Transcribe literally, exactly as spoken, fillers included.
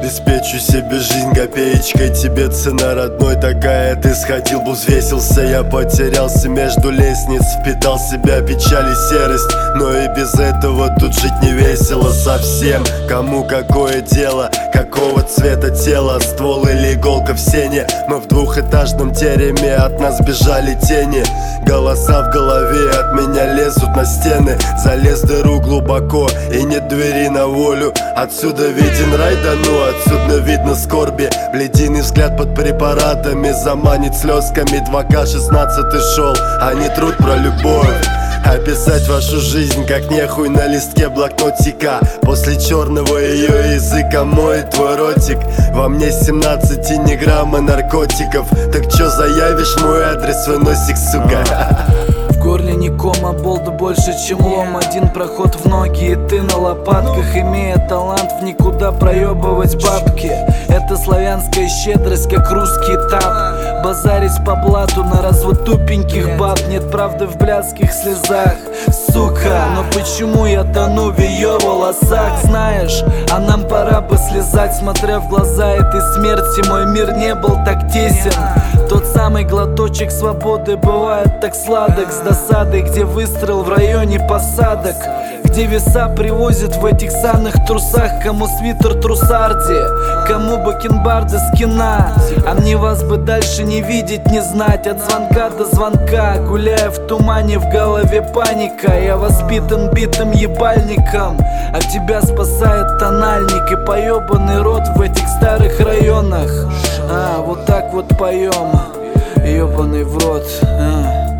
обеспечу себе жизнь копеечкой. Тебе цена, родной, такая. Ты сходил бы, взвесился, я потерялся между лестниц. Впитал в себя печаль и серость, но и без этого тут жить не весело совсем. Кому какое дело, какого цвета тело, ствол или иголка в сене. Мы в двухэтажном тереме, от нас бежали тени. Голоса в голове от меня лезут на стены. Залез в дыру глубоко и нет двери на волю. Отсюда виден рай, да ну, отсюда видно скорби. Блединый взгляд под препаратами заманит слезками. два ка шестнадцатый шел, а не труд про любовь. Описать вашу жизнь как нехуй на листке блокнотика. После черного ее языка моет твой ротик. Во мне семнадцать и ни грамма наркотиков. Так чё заявишь мой адрес, свой носик, сука? В горле не кома, болт больше, чем лом. Один проход в ноги, и ты на лопатках, имея талант в никуда проебывать бабки. Это славянская щедрость, как русский тап. Базарить по блату на развод тупеньких баб. Нет правды в блядских слезах, сука. Но почему я тону в ее волосах? Знаешь, а нам пора бы слезать, смотря в глаза этой смерти. Мой мир не был так тесен. Тот самый глоточек свободы бывает так сладок. С досадой, где выстрел в районе посадок, где веса привозят в этих санных трусах. Кому свитер трусарди, кому бакенбарды скина. А мне вас бы дальше не видеть, не знать. От звонка до звонка, гуляя в тумане, в голове паника. Я воспитан битым ебальником, а тебя спасает тональник и поебанный рот в этих старых районах. А, вот так вот поем, ебаный в рот, а.